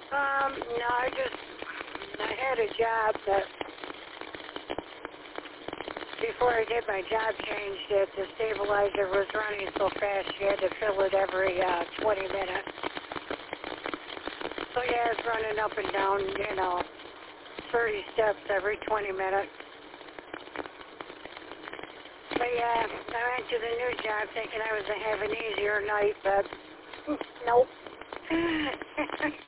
No, I had a job that before I did my job change, that the stabilizer was running so fast you had to fill it every 20 minutes. So yeah, it's running up and down, 30 steps every 20 minutes. But yeah, I went to the new job thinking I was going to have an easier night, but nope.